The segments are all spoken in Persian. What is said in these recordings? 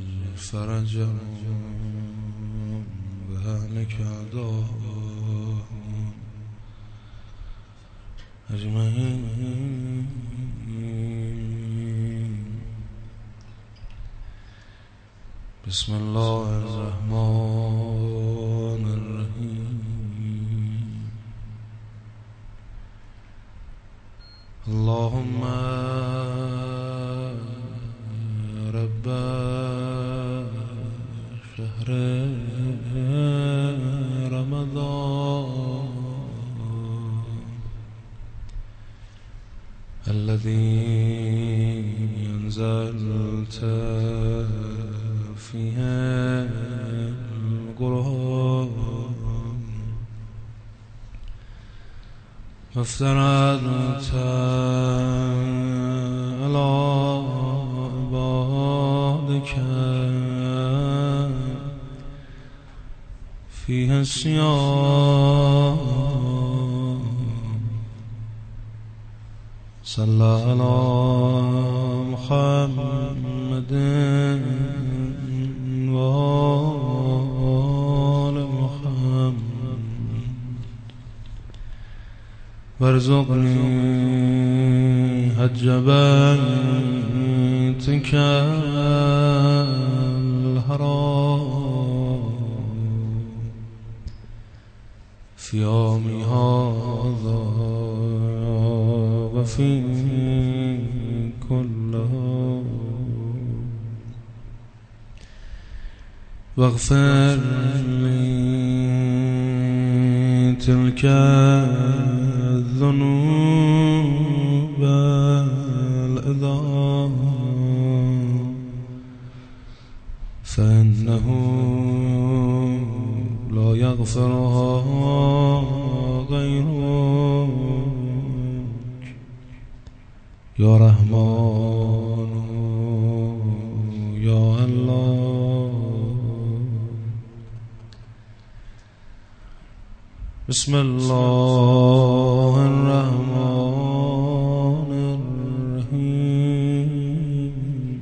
فرجا بهلك أعداء أجمعين. بسم الله الرحمن الرحيم. اللهم رب شهر رمضان الذي أنزلت فيه القرآن وافترضت على عبادك فيها الصيام. صلى على محمد وآل محمد وارزقني حج بيتك الحرام في يومي هذا وفي كل واغفر لي تلك الذنوب العظام فإنه لا يغفرها غيرك يا رحمن يا الله. بسم الله الرحمن الرحيم.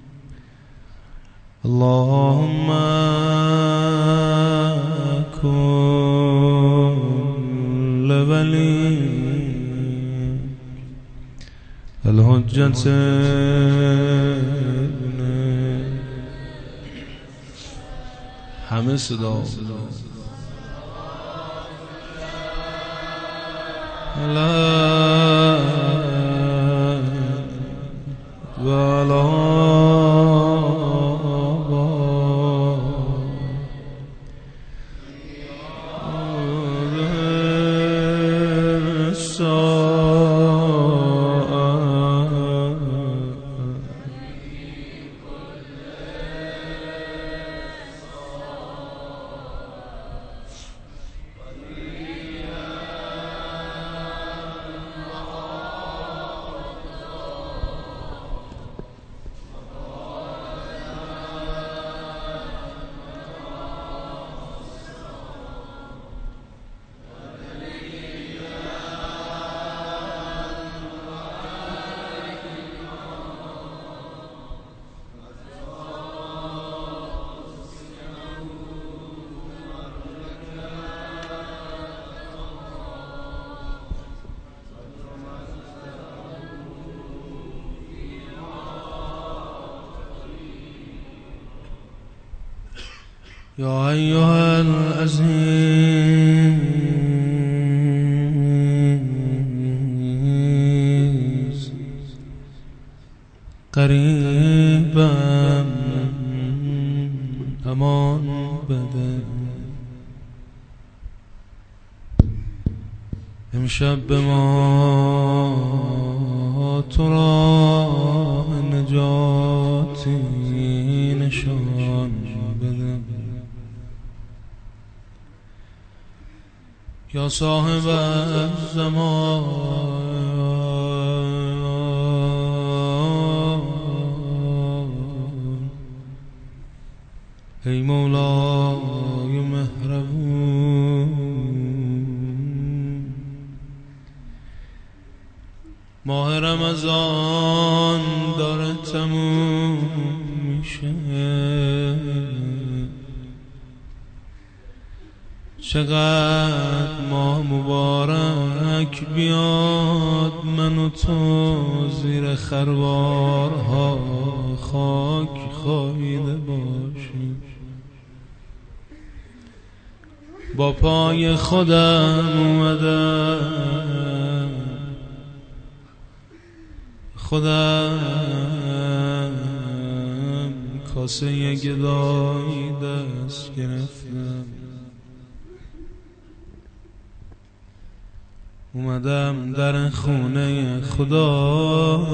اللهم كن لوليك الحجة همه صدا يا أيها العزيز قریبا امان بده امشب به ما تو را نجاتی نشان بده. یا صاحب الزمان ای مولای مهربون ماه رمضان داره تموم میشه که چقدر ماه مبارک بیاد من و تو زیر خروارها خاک خوابیده باشیم. با پای خودم اومدم کاسه گدایی دست گرفتم، اومدم در خونه خدا.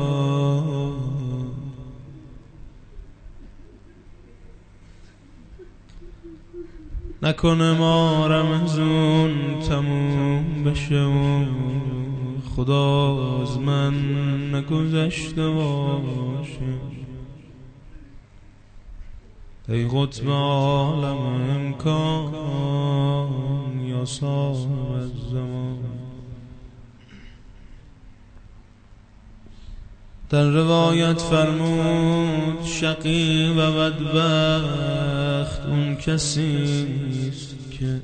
نکنه ما رمضان تموم بشه و خدا از من نگذشته باشه. ای قطب عالم امکان یا صاحب الزمان. در روایت فرمود شقی و بدبخت اون کسیست که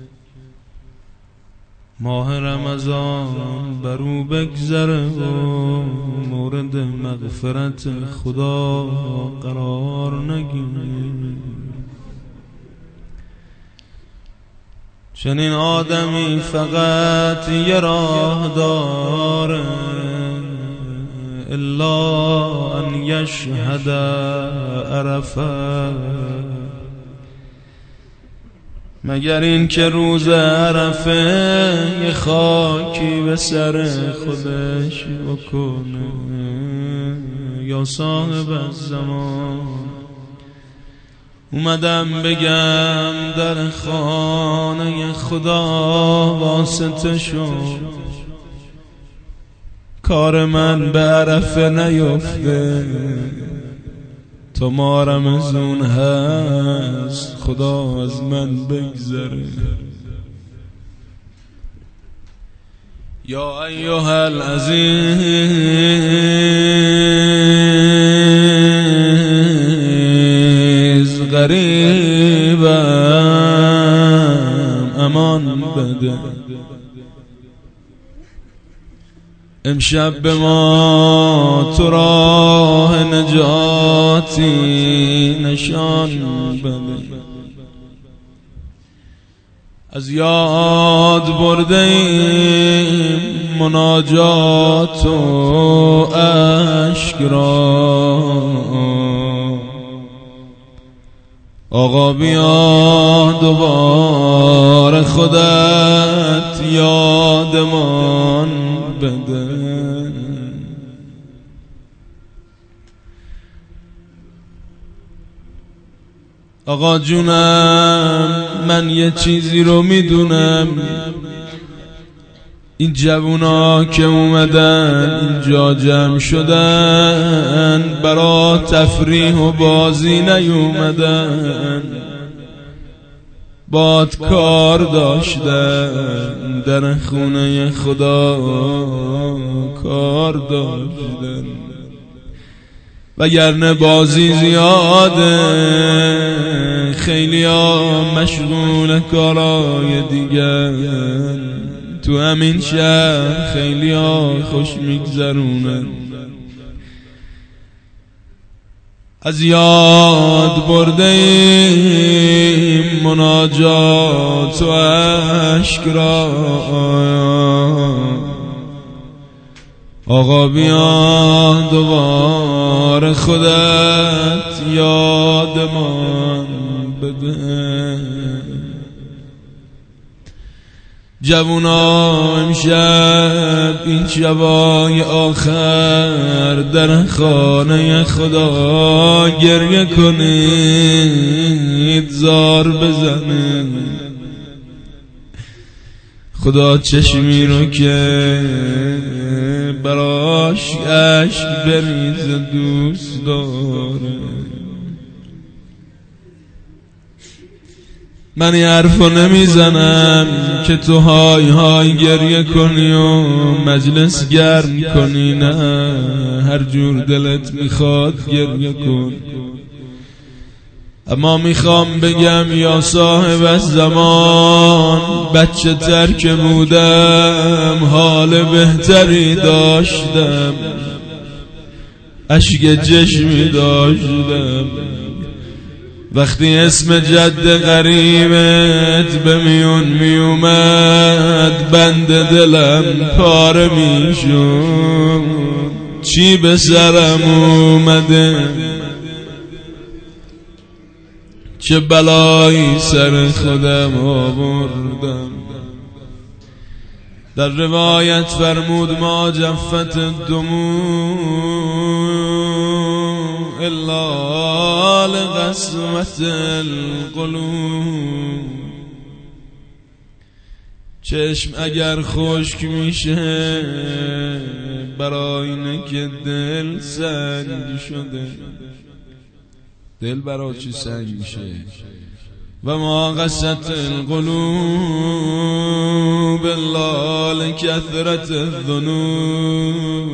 ماه رمضان برو بگذره و مورد مغفرت خدا قرار نگیره. چنین آدمی فقط یه راه داره، الا ان یشهد عرفه، مگر این که روز عرفه یه خاکی به سر خودش بکنه. یا صاحب الزمان اومدم بگم در خانه خدا واسطه شد، کار من به عرفه نیفته تا ما رمضان هست خدا از من بگذره. یا ایها العزیز غریبم امان بده، امشب به ما تو راه نجاتی نشان بده. از یاد برده ایم مناجات و اشک را، آقا بیا دوباره خودت یادمان بده. آقا جونم من یه چیزی رو میدونم، این جوونا که اومدن اینجا جمع شدن برا تفریح و بازی نیومدن، باد کار داشتن در خونه خدا کار داشتن، وگرنه بازی زیاده خیلی ها مشغول کارای دیگر، تو همین شهر خیلی ها خوش میگذرونن. از یاد برده ایم مناجات و اشک را، آقا بیا دوباره خودت یادمان بده. جوونا امشب این شبای آخر در خانه خدا گریه کنید، زار بزنید، خدا چشمی رو که براش اشک بریز دوست داره. من این حرفو نمیزنم که تو های های گریه کنی و مجلس گرم کنی، نه، هر جور دلت میخواد گریه کن، اما میخوام بگم یا صاحب زمان، بچه تر که بودم حال بهتری داشتم، اشک چشمی داشتم. وقتی اسم جد غریبت به میون میومد بند دلم پاره میشد. چی به سرم اومده، چه بلایی سر خودم آوردم. در روایت فرمود ما جفت الدموع الا لقسوة القلوب. چشم اگر خشک میشه برای اینه که دل سنگ شده. دل برای چی سنگ میشه؟ و ما قست القلوب الا لکثرت الذنوب.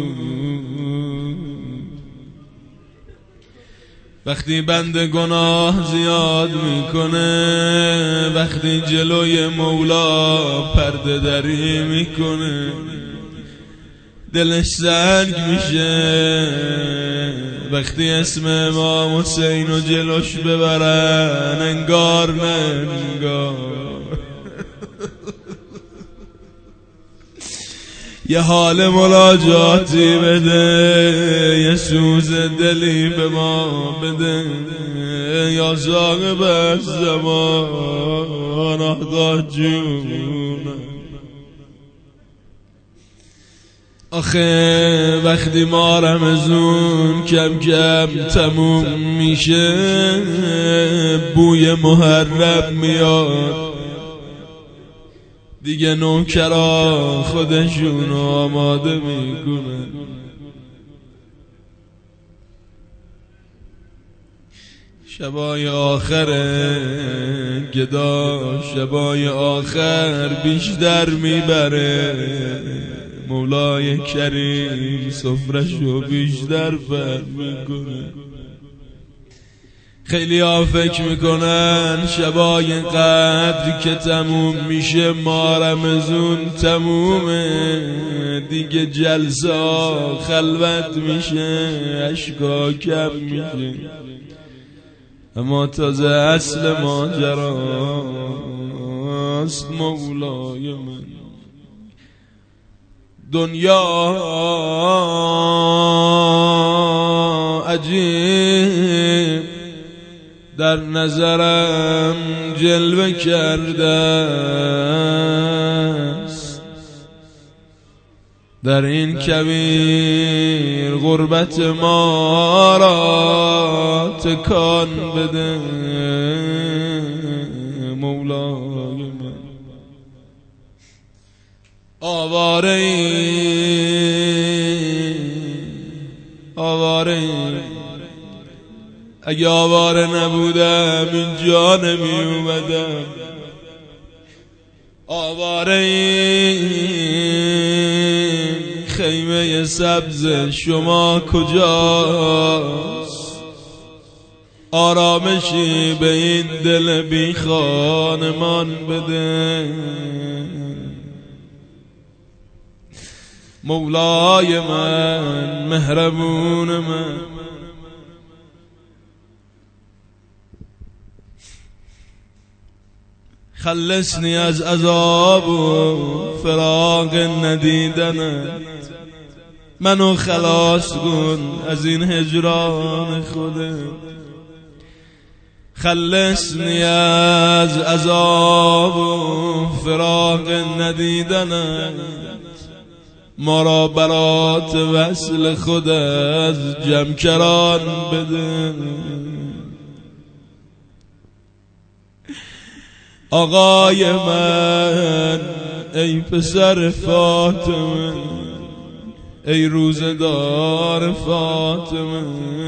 وقتی بنده گناه زیاد میکنه، وقتی جلوی مولا پرده دری میکنه، دلش سنگ میشه. وقتی اسم امام حسین رو جلوش ببرن انگار نه انگار. یه حال ملاجاتی بده، یه سوز دلی به ما بده یا صاحب زمان. آخ جون، آخه وقتی ما رمضون کم کم تموم میشه، بوی محرم میاد دیگه. نوکرا خودشون آماده میکنن. شبای آخر گدا، شبای آخر بیشتر میبره. مولای کریم سفرشو بیشتر فرم میکنه. خیلی ها فکر میکنن شبای قدر که تموم میشه ما رمضون تمومه دیگه، جلسه خلوت میشه، اشکا کم میشه. اما تازه اصل ماجراست مولای من. دنیا عجیب در نظرم جلوه کرده است. در این کبیر غربت ما را تکان بده مولای من. آواره اگه آواره نبودم اینجا نمی اومدم. آواره خیمه سبز شما کجاست؟ آرامشی به این دل بی خانمان بده مولای من، مهربون من. خلصنی از عذاب و فراق ندیدنت، منو خلاص کن از این هجران خودت. خلصنی از عذاب و فراق ندیدنت، ما را برات وصل خود از جمکران بده. آقای من، ای پسر فاطمه، ای روزدار فاطمه،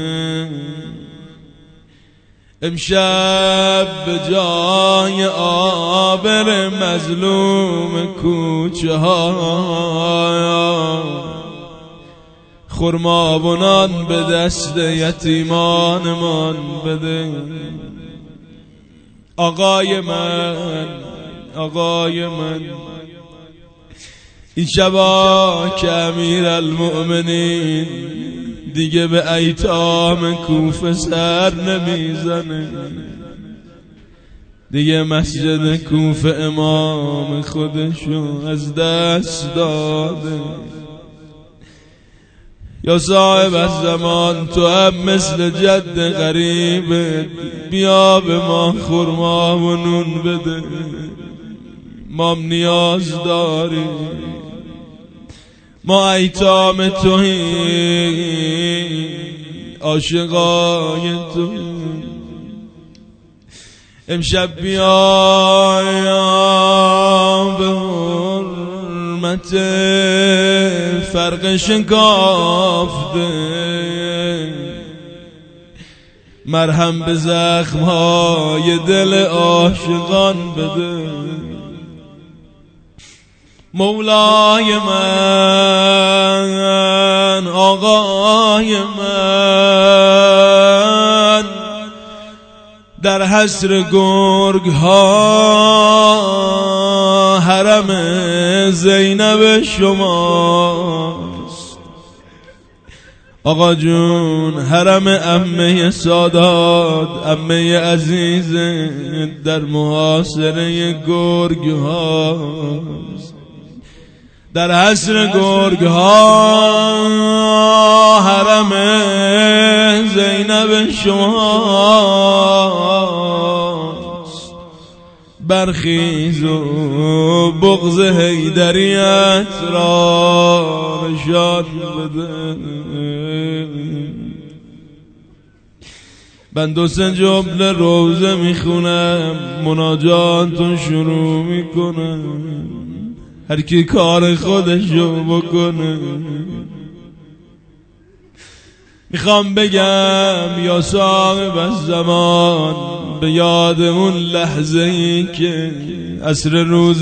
امشب به جای آبر مظلوم کوچه ها خرما و نان به دست یتیمانمان بده. آقای من این شبا که امیرالمؤمنین دیگه به ایتام کوفه سر نمیزنه، دیگه مسجد کوفه امام خودشو از دست داده. یا صاحب الزمان تو هم مثل جد غریبت بیا به ما خرما و نون بده، ما نیاز داریم، ما ایتام توییم، عاشقای توییم. امشب بیا به حرمت فرق شکافته مرهم به زخمهای دل عاشقان بده. مولای من، آقای من، در حصر گرگ ها حرم زینب شماست. آقا جون حرم عمه سادات، عمه عزیز در محاصره گرگ هاست. در حصر گرگ ها حرم زینب شماست. برخیز و بغض حیدریت را نشان بده. من 2-3 جمله روزه میخونم، مناجاتو شروع میکنم، هر کی کار خودشو بکنه. میخوام بگم یا صاحب الزمان، به یاد اون لحظه ای که عصر روز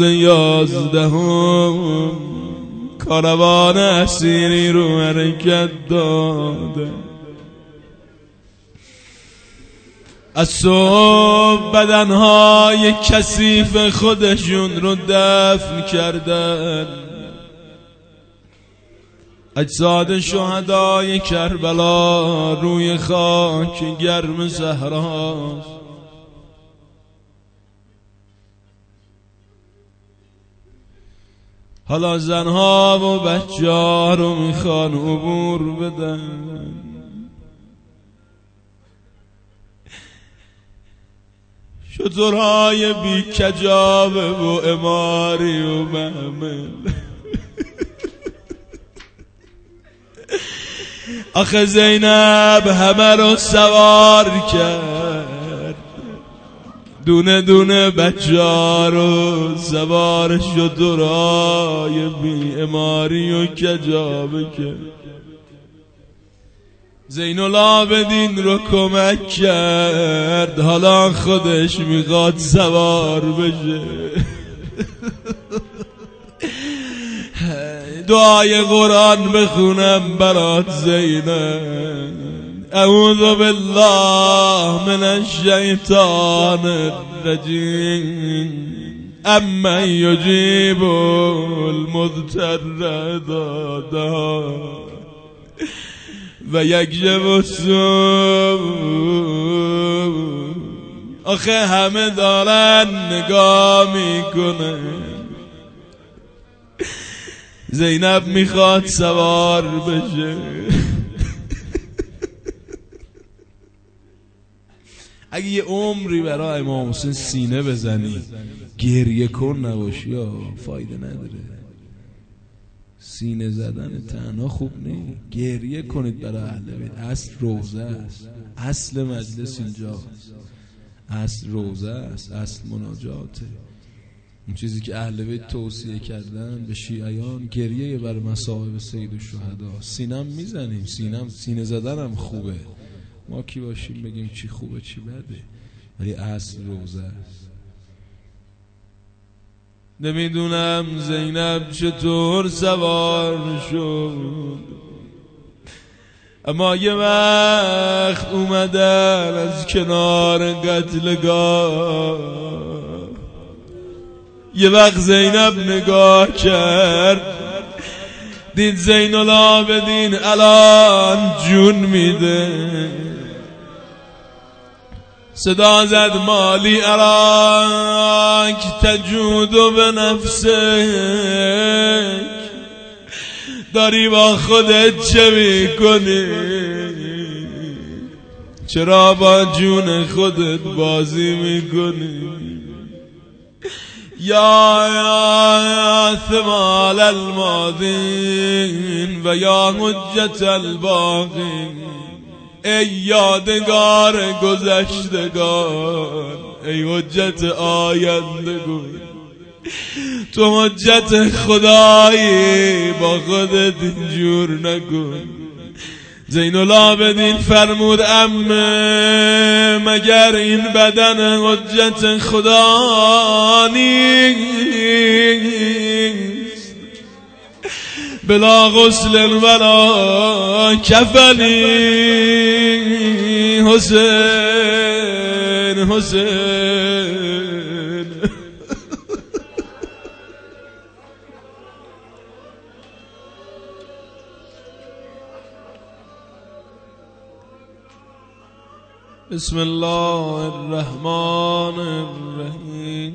11 کاروان اسیری رو حرکت داده. از صبح بدنهای کثیف خودشون رو دفن کردن، اجساد شهدای کربلا روی خاک گرم صحراست. حالا زنها و بچه‌ها رو میخوان عبور بدن. شترهای بی کجاوه و اماری و محمل. آخه زینب همه رو سوار کرد، دونه دونه بچه‌ها رو سوار شترهای بی اماری و کجاوه کرد. زین العابدین رو کمک کرد، حالا خودش میخواد سوار بشه. دعای قرآن بخونم برات زینب. اعوذ بالله من الشیطان الرجیم. امن یجیب المضطر اذا دعا و یکشف السوء. آخه همه دارن نگاه میکنه، زینب میخواد سوار بشه. اگه یه عمری برای امام حسین سینه بزنی گریه کن نباشی یا فایده نداره. سینه زدن تنها خوب نیست، گریه کنید برای اهل بیت. اصل روزه است، اصل مجلس اینجاست، اصل روزه است، اصل مناجاته. اون چیزی که اهل بیت توصیه کردن به شیعیان گریه بر مصائب سید الشهدا. سینم میزنیم، سینه زدنم خوبه، ما کی باشیم بگیم چی خوبه چی بده، ولی اصل روزه است. نمیدونم زینب چطور سوار شد، اما یه وقت اومدن از کنار قتلگاه، یه وقت زینب نگاه کرد، دید زین العابدین الان جون میده، صدا زد مالی اراک تجود به نفسک، داری با خودت چه میکنی؟ چرا با جون خودت بازی میکنی؟ یا ثمال الماضین و یا حجت الباقین، ای یادگار گذشتگان، ای حجت آیندگان، تو حجت خدایی، با خودت اینجور نکن. زین العابدین فرمود عمه مگر این بدن حجت خدا نیست؟ بلا غسل ولا کفنی حسین حسین. بسم الله الرحمن الرحیم.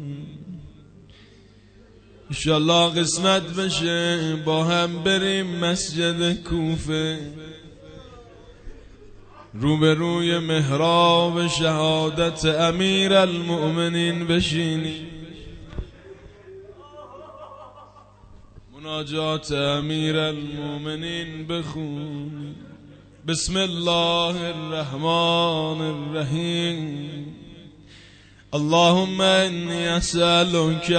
انشالله قسمت بشه با هم بریم مسجد کوفه، روبروی محراب شهادت امیر المؤمنین بشینیم، مناجات امیر المؤمنین بخونیم. بسم الله الرحمن الرحیم. اللهم انی اسألک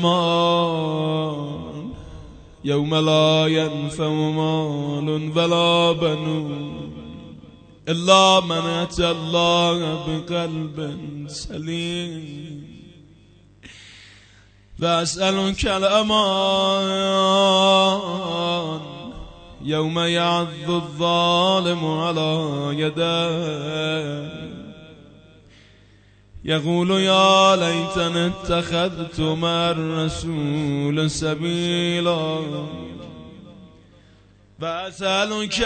الامان یوم لا ینفع مال ولا بنون الا من اتى الله بقلب سلیم، و اسألک الامان یوم یعض الظالم على یدیه یقول یا لیتنی اتخذت مع الرسول سبیلا، و اسألک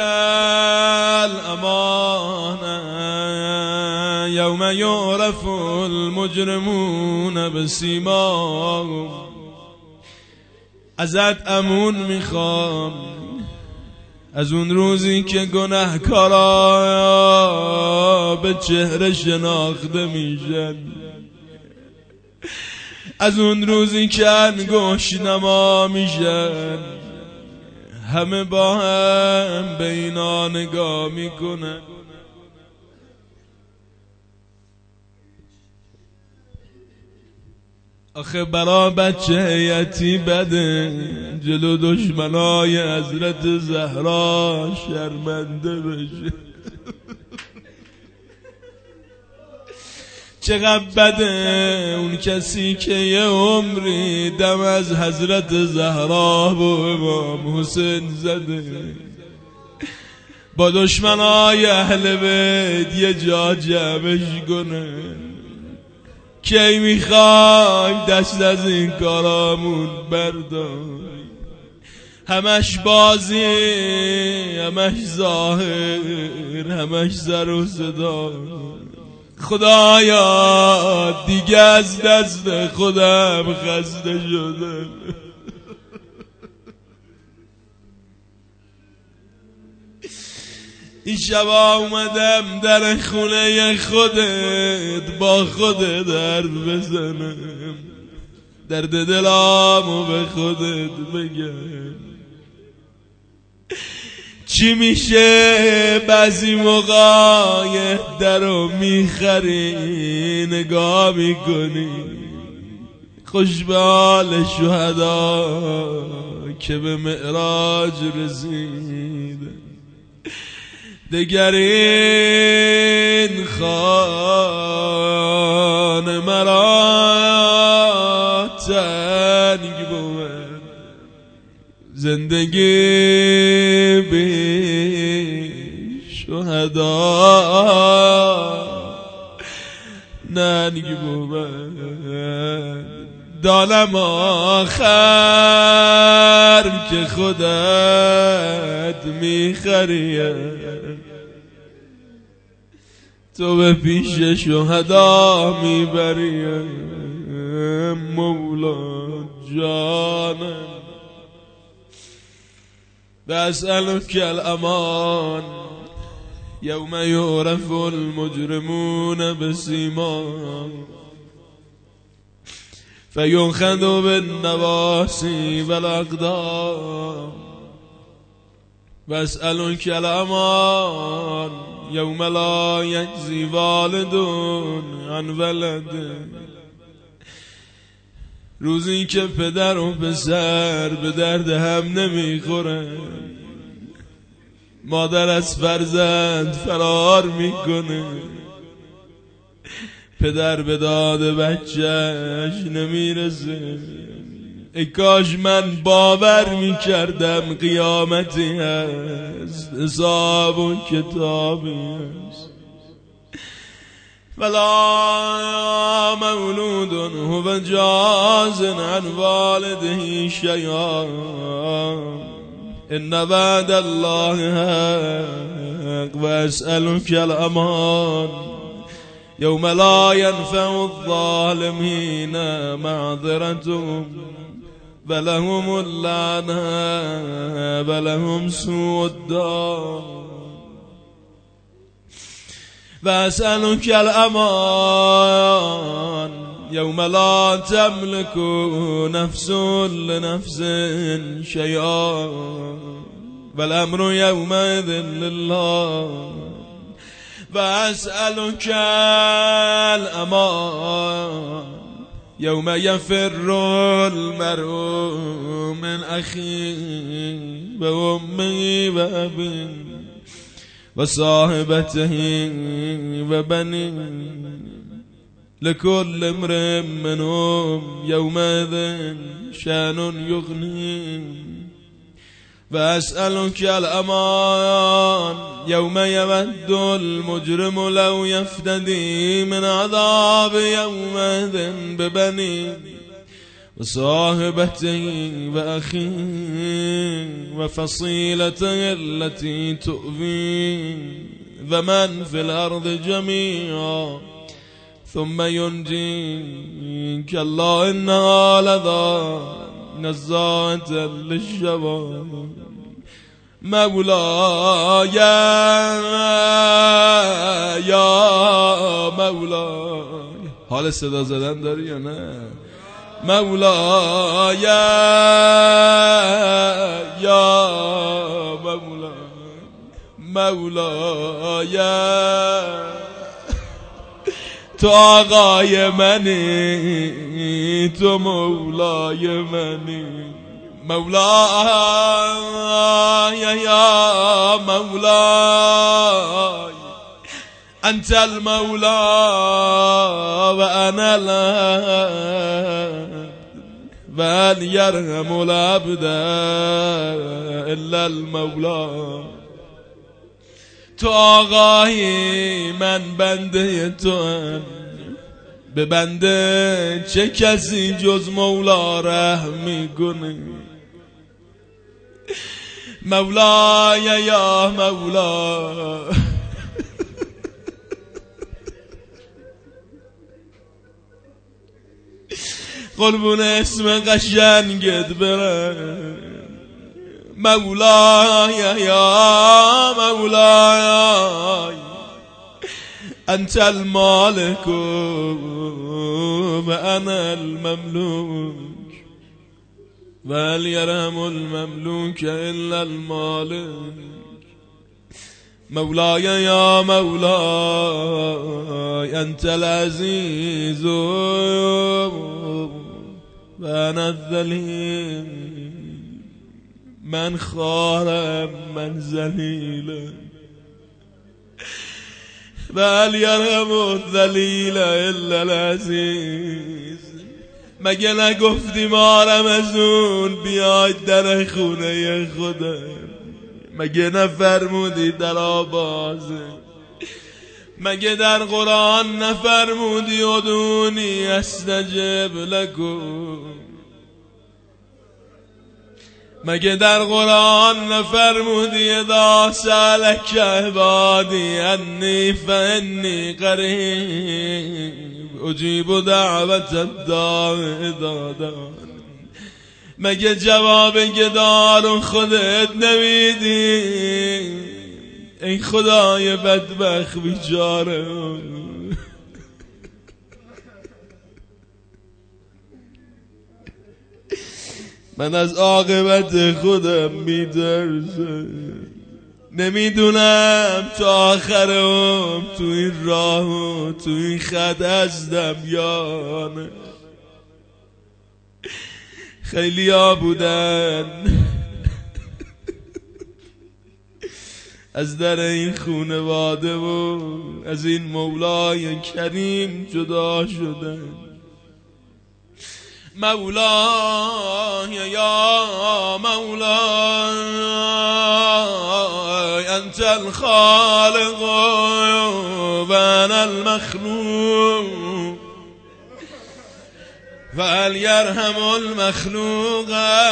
الامان یوم یعرف المجرمون بسیماهم. ازت امون میخوام از اون روزی که گناهکارا به چهره شناخته میشن، از اون روزی که انگشت نما میشن، همه با هم به اینا نگاه میکنن. آخه برا بچه حیاتی بده جلو دشمنای حضرت زهرا شرمنده بشه. چقدر بده اون کسی که یه عمری دم از حضرت زهرا و امام حسین زده، با دشمنای اهل بیت یه جا جمعش کنه. کی میخوای دست از این کارامون بردار؟ همش بازی، همش ظاهر، همش سر و صدا. خدایا دیگه از دست خودم خسته شدم. این شبا اومدم در خونه خودت با خودت حرف بزنم، درد دلامو به خودت بگم. چی میشه بعضی موقع درو میخری نگاه میکنی، خوش به حال شهدا که به معراج رسید. دگر این خانه مرا تنگ بود، زندگی بی ننگ بود دانم آخر که خودت میخریه تو به پیش شهدا میبریه مولا جانم بسألك الأمان يوم يعرف المجرمون بسيماهم فيؤخذ بالنواصي والأقدام واسألك الأمان يوم لا يجزي والد عن ولده روزی که پدر و پسر به درد هم نمیخوره مادر از فرزند فرار میکنه پدر به داد بچهش نمیرسه ای کاش من باور میکردم قیامتی هست حساب و کتابی هست ولا مولود هو جاز عن والده شيئا إن وعد الله حق وأسألك الأمان يوم لا ينفع الظالمين معذرتهم ولهم اللعنة ولهم سوء الدار وأسألك الأمان يوم لا تملك نفس لنفس شيئا والأمر يومئذ لله وأسألك الأمان يوم يفر المرء من أخيه وأمه وأبيه وصاحبته وبنيه لكل امرئ منهم يومئذ شأن يغنيه وأسألك الأمان يوم يود المجرم لو يفتدي من عذاب يومئذ ببنيه وصاحبته وأخيه وفصيلته التي تؤويه ومن في الأرض جميعا ثم ينجيك الله إنها لظى نزاعة للشوى مولاي یا مولاي حال صدا زدن داری یا نه مولاي یا مولاي تو آقای منی تو مولای منی مولاي یا مولاي انت المولى وانا العبد وهل يرحم العبد الا المولى تو آقای من بنده تو هم به بنده چه کسی جز مولا رحم میکنه مولای یا مولا قربون اسم قشنگت برم مولاي يا مولاي أنت المالك وأنا المملوك وهل يرحم المملوك إلا المالك مولاي يا مولاي أنت العزيز وأنا الذليل من خارم من ذلیلم وهل يرحم الذلیل الا العزیز مگه نگفتی ما رمضون بیاید در خونه خودم مگه نفرمودی در آبازه مگه در قرآن نفرمودی ادعونی استجب لکم؟ مگه در قرآن نفرمودی اذا سألك عبادی انی فانی قریب اجیب دعوت الداع اذا دعان؟ مگه جواب گدارو خودت نمیدی؟ ای خدای بدبخت بیچاره، من از عاقبت خودم میترسم، نمیدونم تا آخرم تو این راه و تو این خط هستم یا نه. خیلی ها بودن از در این خونواده و از این مولای کریم جدا شدن. مولاي يا مولاي أنت الخالق وأنا المخلوق، فهل يرحم المخلوق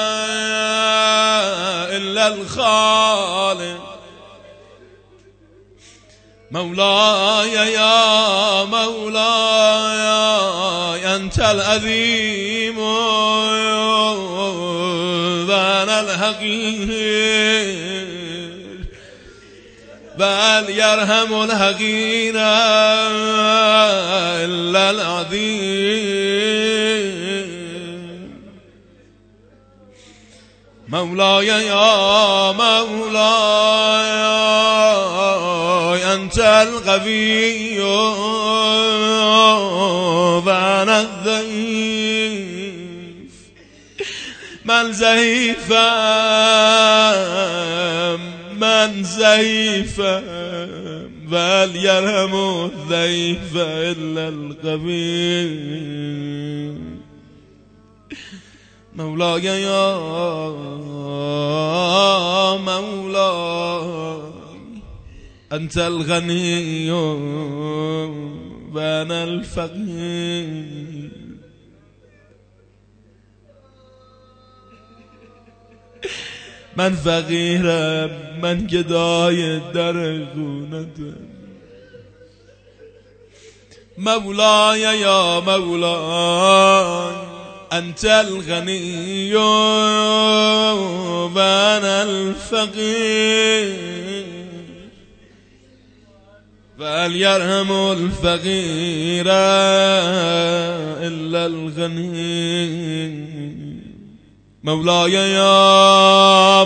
إلا الخالق؟ مولاي يا مولاي أنت العظيم وأنا الحقير، بل يرحم الحقير إلا العظيم. مولاي يا مولاي أنت القوي وأنا الضعيف، من ضعيفم بل يرحم الضعيف إلا القوي. مولاي يا مولاي أنت الغني وأنا الفقير، من فقیرم، من گدای در خونتم. مولاي يا مولاي أنت الغني وأنا الفقير، فهل يرحم الفقير إلا الغني؟ مولاي يا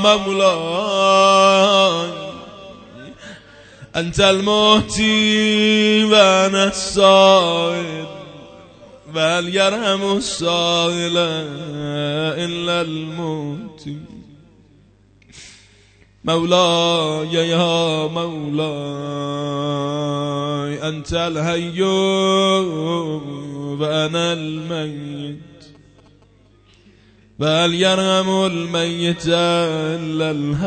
مولاي أنت المهتي وأنا السائل، فهل يرحم السائل إلا المهتي؟ مولاي يا مولاي أنت الحي وأنا الميت، بل يرحم الميت إلا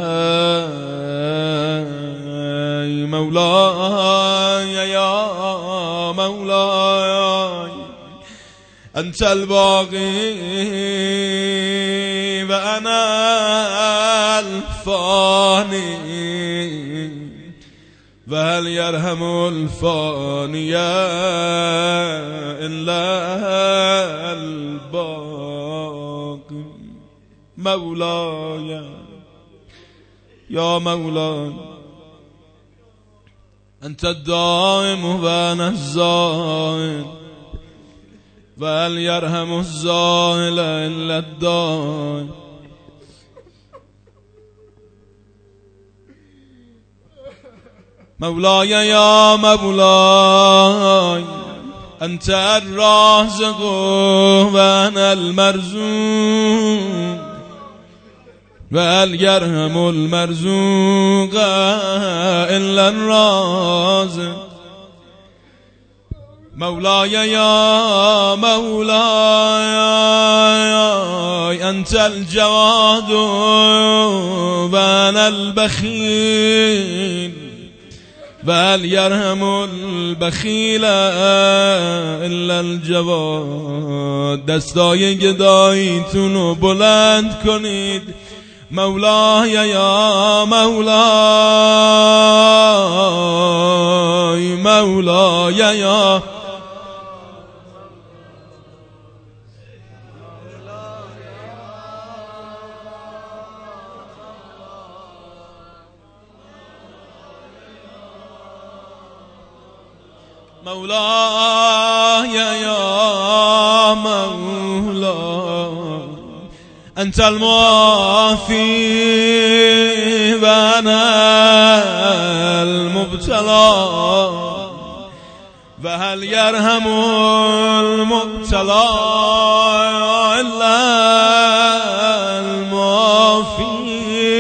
الحي. مولاي يا مولاي أنت الباقي وأنا الفاني، وهل يرحم الفاني إلا الباقي. مولاي يا مولاي أنت الدائم وأنا الزائل، وهل يرحم الزائل إلا الدائم. مولاي يا مولاي أنت الرازق وأنا المرزوق، وهل يرحم المرزوق إلا الرازق. مولاي يا مولاي أنت الجواد وأنا البخيل، و هل یرحم البخیل الا الجواد. دستای گداییتونو بلند کنید. مولای یا مولای، مولای یا مولاي يا مولاي أنت المعافي وأنا المبتلى وهل يرحم المبتلى إلا المعافي.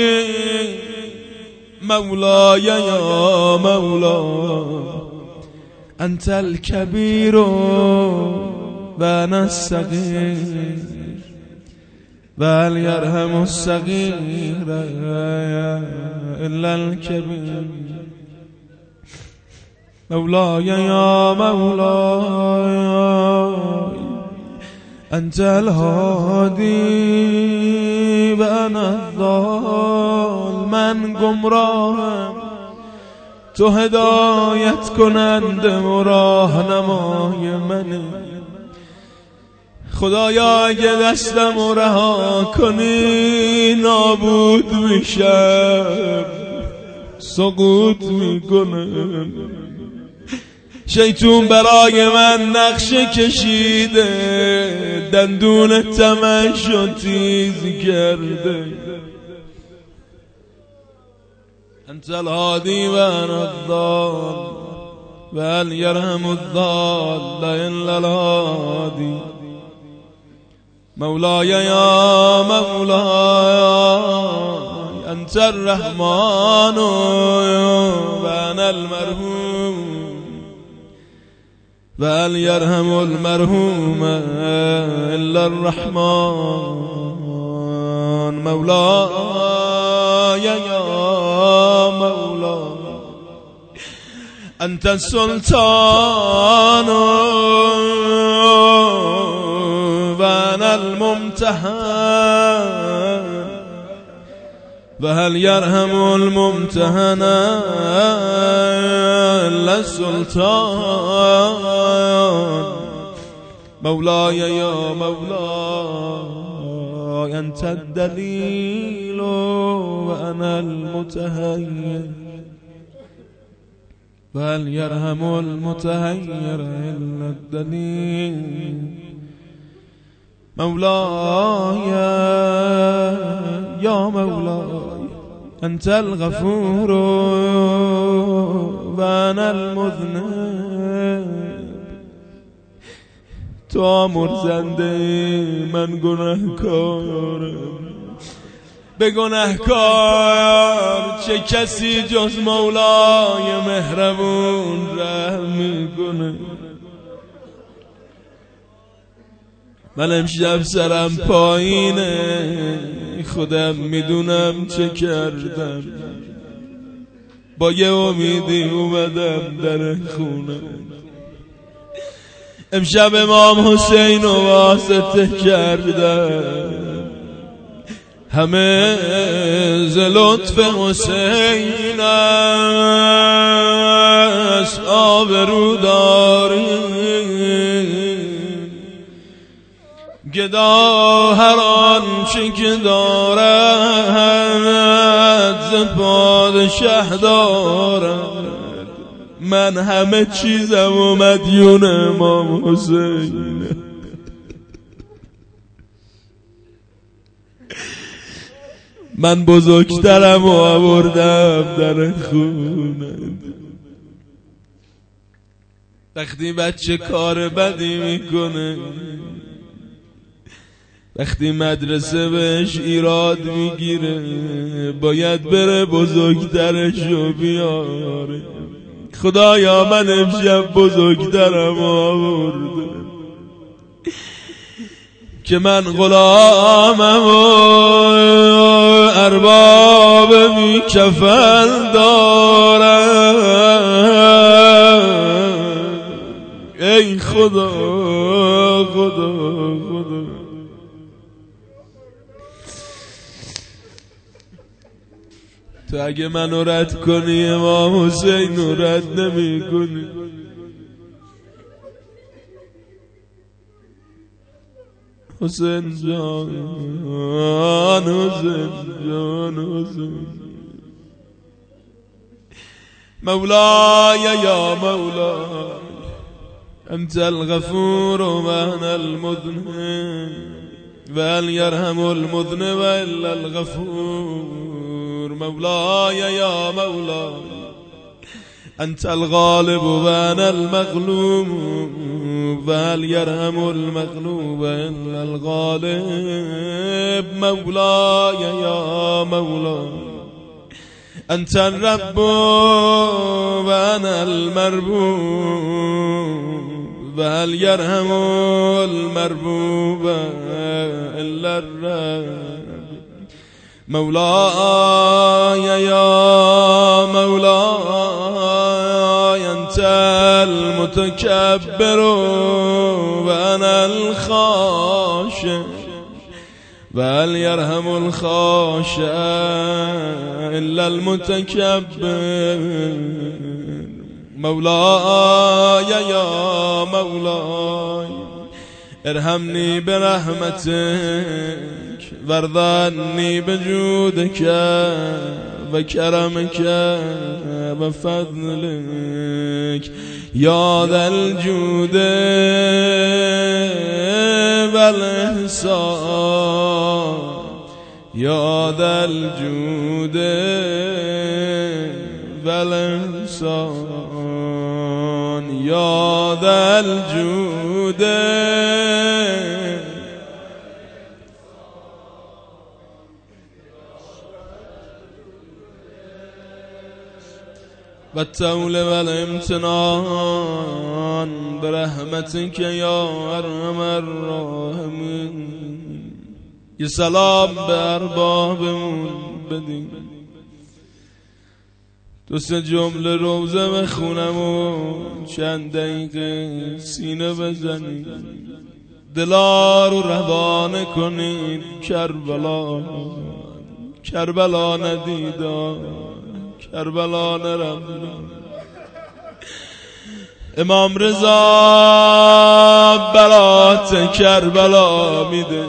مولاي يا مولاي أنت الكبير وأنا الصغير وهل يرحم الصغير إلا الكبير. مولاي يا مولاي أنت الهادي وأنا الضال. من گمراهم تو هدایت کننده و راهنمای منی. خدایا اگه دستم رو رها کنی نابود میشم، سقوط میکنم. شیطون برای من نقشه کشیده، دندون طمعشو تیز کرده. أنت الهادي وأنا الضال وهل يرحم الضال إلا الهادي. مولاي يا مولاي أنت الرحمن وأنا المرحوم وهل يرحم المرحوم إلا الرحمن. مولاي يا مولاي أنت السلطان وأنا الممتحن وهل يرحم الممتحن إلا السلطان. مولاي يا مولاي أنت الدليل وأنا المتهيئ وهل يرحم المتهيئ إلا الدليل. مولاي يا مولاي أنت الغفور وأنا المذنب. تو مرزنده من گناهکارم، به گناهکار چه کسی جز مولای مهربون رحم میکنه. من امشب سرم پایینه، خودم میدونم چه کردم. با یه امیدی اومدم در خونه. امشب امام حسین رو واسطه کردم، همه ز لطف حسین است. آبرو داری گدا هر آنچه که دارد ز پادشه دارد. من همه چیزم و مدیون امام حسین. من بزرگترم و آوردم در خونه. وقتی بچه کار بدی میکنه، وقتی مدرسه بهش ایراد میگیره، باید بره بزرگترشو بیاره. خدایا من امشب بزرگترم آورده. که من غلامم و ارباب بی کفن دارم. ای خدا خدا خدا، تو اگه منو رد کنی امام حسین رو رد نمی کنی. حسین جان حسین جان حسین مولاي يا مولاي أنت الغفور وأنا المذنب وهل يرحم المذنب إلا الغفور. مولاي يا مولاي أنت الغالب وأنا المغلوب وهل يرحم المغلوب إلا الغالب. مولاي يا مولاي أنت الرب وأنا المربوب وهل يرحم المربوب إلا الرب. مولاي يا مولاي أنت المتكبر وأنا الخاشع وهل يرحم الخاشع إلا المتكبر. مولاي يا مولاي ارحمني برحمتك وارضعني بجودك وكرمك وفضلك يا ذا الجود والإحسان يا ذا الجود والإحسان يا ذا الجود. والتول والامتنان برحمتك يا ارحم الراحمين. یه سلام به اربابمون بدیم، دو سه جمله روزه بخونم و چند دقیقه سینه بزنیم، دلا رو روانه کنید. کربلا کربلا ندیدم، کربلا نرفتم. امام رضا بلات کربلا میده،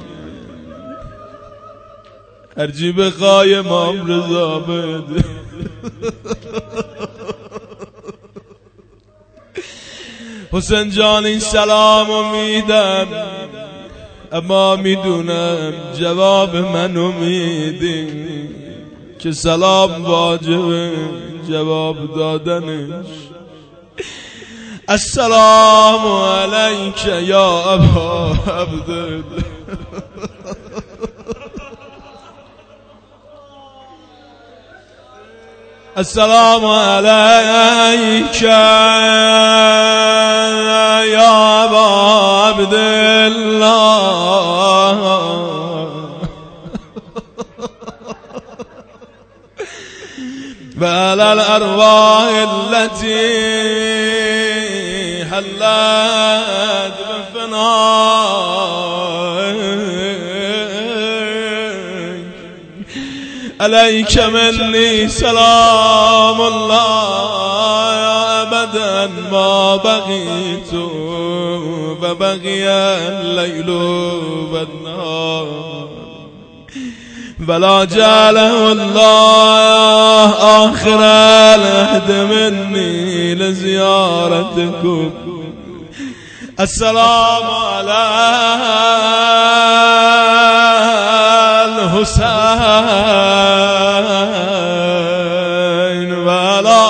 هرچی بخوای امام رضا بده. حسین جان این سلامو میدم، اما میدونم جواب منو میدی که سلام واجبه جواب دادنش. السلام علیک یا ابا عبدالله. السلام علیک یا ابا عبدالله وعلى الأرواح التي حلت بفنائك عليك مني سلام الله أبدا ما بقيت وبقي الليل والنهار ولا جعله الله آخر العهد مني لزيارتكم. السلام على الحسين وعلى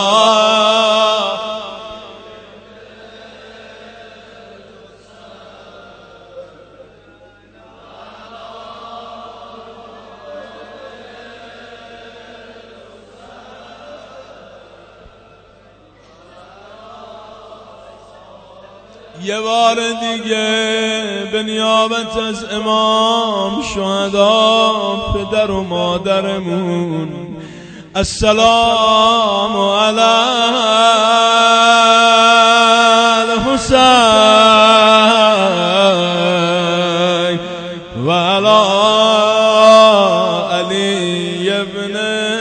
یه بار دیگه به نیابت از امام شهدا پدر و مادرمون السلام علی الحسین و علی علی ابن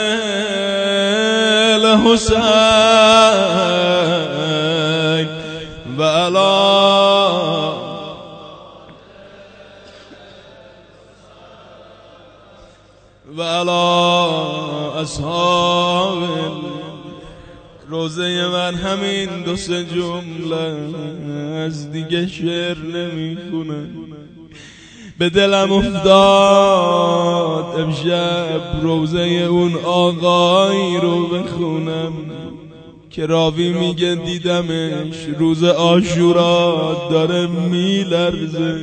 الحسین و علی اصحاب روزه من. همین دو سه جمله از دیگه شعر نمی کنم. به دلم افتاد امشب روزه اون آقایی رو بخونم که راوی میگه دیدمش روز عاشورا داره میلرزه.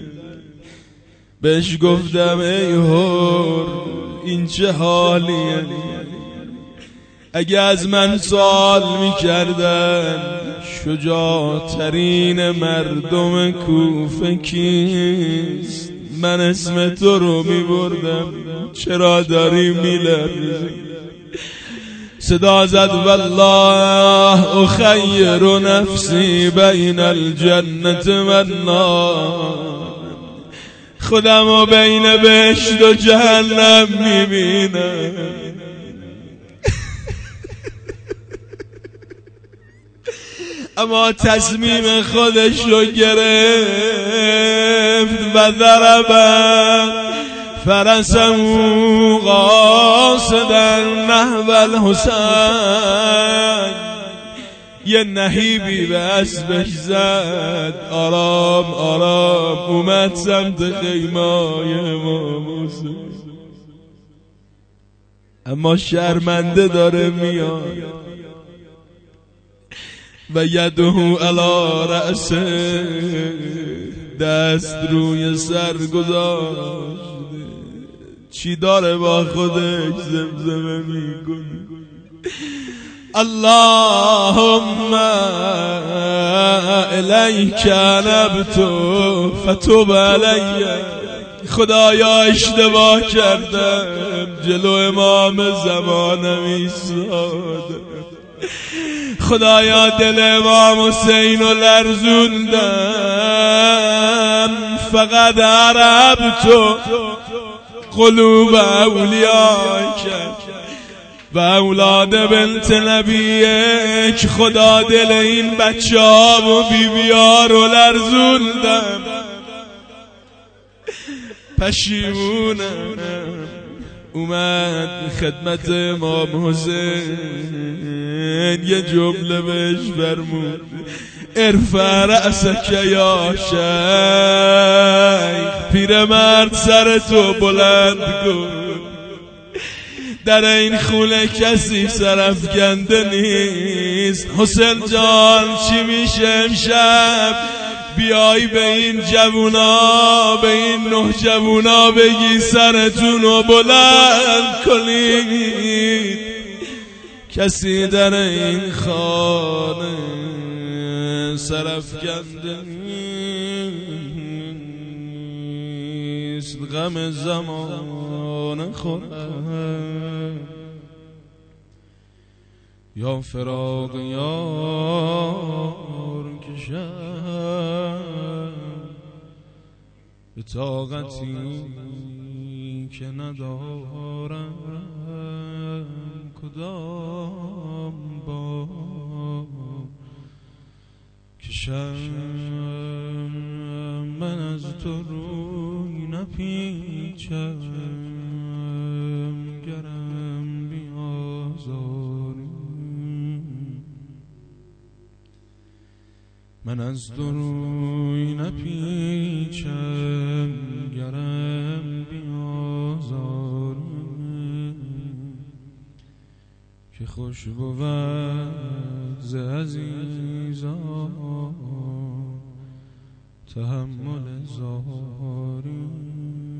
بهش گفتم ای هور این چه حالیه؟ اگه از من سوال میکردن شجاعترین مردم کوفه کیست، من اسم تو رو میبردم، چرا داری میلرزی؟ صدا زد والله اخیر نفسی بین الجنة والنار، خودم و بین بهشت و جهنم میبینم. اما تصمیم خودش رو گرفت و ضرب فرسه قاصدا نحو الحسین، یه نهیبی به اسبش زد، آرام آرام اومد سمت خیمای امام حسین. اما شرمنده داره میاد و یده علی رأسه، دست روی سر گذاشته، چی داره با خودش زمزمه میکنه؟ اللهم الیک نبت فتب علی، خدایا اشتباه کردم جلو امام زمانم ایستادم، خدایا دل امام حسین رو لرزوندم، فقط عربت قلوب اولیاک و اولاد بنت نبیک، خدا دل این بچه ها و بیبی ها رو لرزوندم، پشیمونم. اومد خدمت امام حسین، یه جمله بهش فرمود، ارفع رأسک یا شیخ، پیرمرد سر تو بلند کن، در این خونه کسی سرافکنده نیست. حسین جان چی میشه امشب بیای به این جوونا، به این نه جوونا بگی سرتونو بلند کنید، کسی در این خانه سرافکنده نیست، غم زمان خورد یا فراق یار کشم، به طاقتی که ندارم کدام با کشم، من از تو روی نپیچم گرم بیازاری، من از تو روی نپیچم گرم بیازاری، که خوش بود ز عزیزان تحمل زاری.